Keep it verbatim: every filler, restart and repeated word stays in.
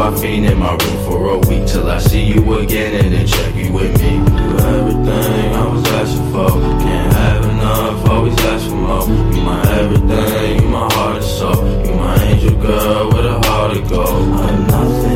caffeine in my room for a week till I see you again and then check you with me. You everything I was asking for, can't have enough, always ask for more. You my everything, you my heart and soul, you my angel girl with a heart of gold. I'm nothing